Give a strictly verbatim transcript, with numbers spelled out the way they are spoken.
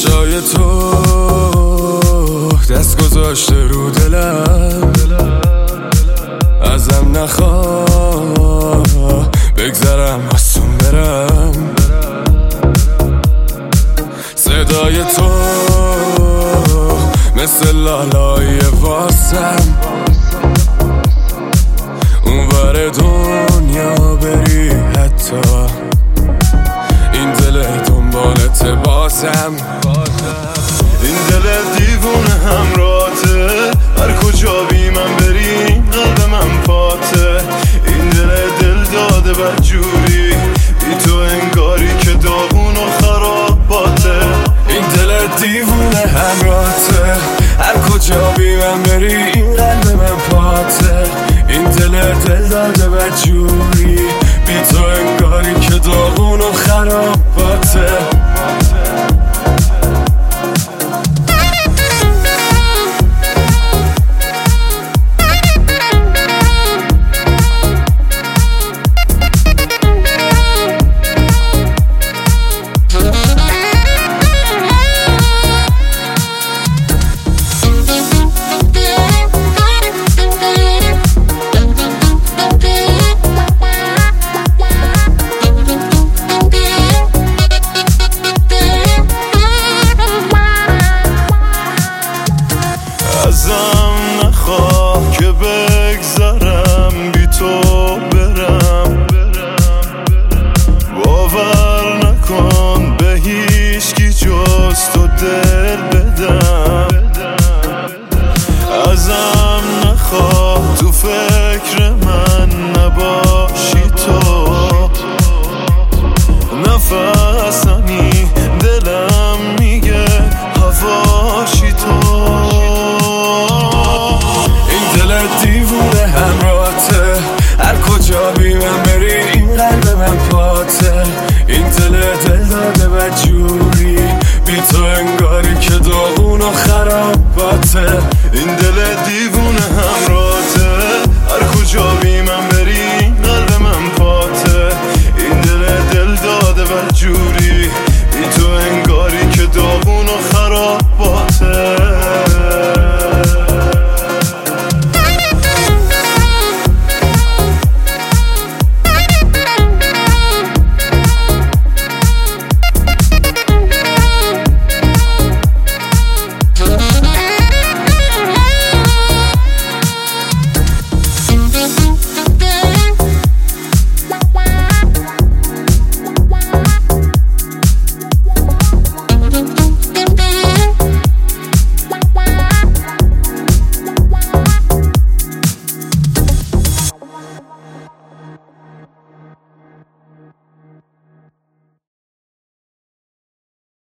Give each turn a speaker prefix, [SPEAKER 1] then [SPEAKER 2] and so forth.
[SPEAKER 1] جای تو دست گذاشته رو دلم، ازم نخواه بگذرم آسون برم. صدای تو مثل لالای واسم، اون ور دنیا بری حتی این دل دنبالت باسم.
[SPEAKER 2] این دل دیوونه همراته، هر کجا بی من بری قلب من پاته. این دل دل داده بدجوری، بی تو انگاری که داغون و خراباته.
[SPEAKER 1] این دل دیوونه همراته، هر کجا بی من بری این قلب من پاته. این دل دل داده بدجوری، بی تو انگاری که داغون و خراباته.
[SPEAKER 2] ازم نخواه که بگذرم بی تو برم، باور نکن به هیچکی جز تو دل بدم. ازم نخواه تو فکر من نباشی تو، نفسمی دلم میگه هواشی تو.
[SPEAKER 1] دیوونه همراته، هر کجا بی من بری این قلب من پاته. این دل دل داده بدجوری، بی تو انگاری که داغون و خراباته.
[SPEAKER 2] این دل دیوونه